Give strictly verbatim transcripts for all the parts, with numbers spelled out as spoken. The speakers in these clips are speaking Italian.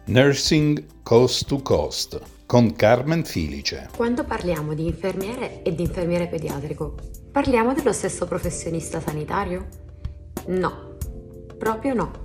Nursing Coast to Coast con Carmen Filice. Quando parliamo di infermiere e di infermiere pediatrico, parliamo dello stesso professionista sanitario? No, proprio no.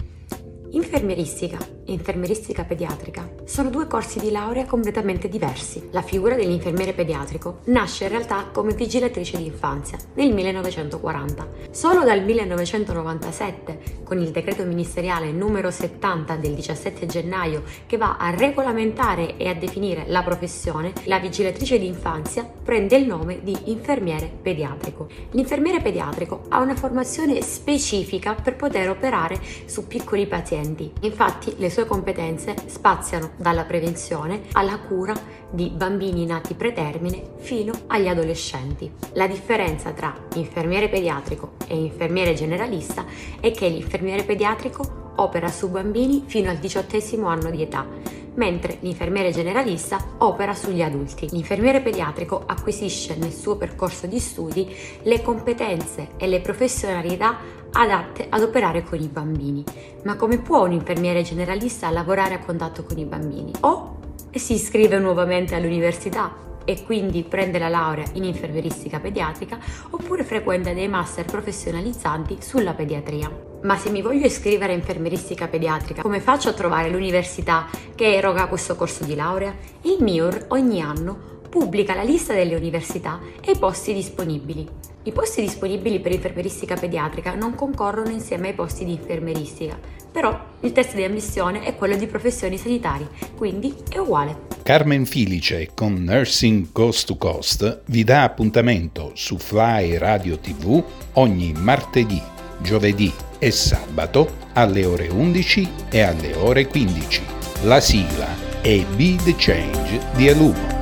Infermieristica e infermieristica pediatrica sono due corsi di laurea completamente diversi. La figura dell'infermiere pediatrico nasce in realtà come vigilatrice di infanzia nel millenovecentoquaranta. Solo dal millenovecentonovantasette, con il decreto ministeriale numero settanta del diciassette gennaio che va a regolamentare e a definire la professione, la vigilatrice di infanzia prende il nome di infermiere pediatrico. L'infermiere pediatrico ha una formazione specifica per poter operare su piccoli pazienti. Infatti le sue competenze spaziano dalla prevenzione alla cura di bambini nati pretermine fino agli adolescenti. La differenza tra infermiere pediatrico e infermiere generalista è che l'infermiere pediatrico opera su bambini fino al diciottesimo anno di età, mentre l'infermiere generalista opera sugli adulti. L'infermiere pediatrico acquisisce nel suo percorso di studi le competenze e le professionalità adatte ad operare con i bambini. Ma come può un infermiere generalista lavorare a contatto con i bambini? O si iscrive nuovamente all'università e quindi prende la laurea in infermieristica pediatrica, oppure frequenta dei master professionalizzanti sulla pediatria. Ma se mi voglio iscrivere a infermieristica pediatrica, come faccio a trovare l'università che eroga questo corso di laurea? Il M I U R ogni anno pubblica la lista delle università e i posti disponibili. I posti disponibili per infermieristica pediatrica non concorrono insieme ai posti di infermieristica, però il test di ammissione è quello di professioni sanitarie, quindi è uguale. Carmen Filice con Nursing Coast to Coast vi dà appuntamento su Fly Radio tivù ogni martedì, giovedì e sabato alle ore undici e alle ore quindici. La sigla è Be the Change di Alumo.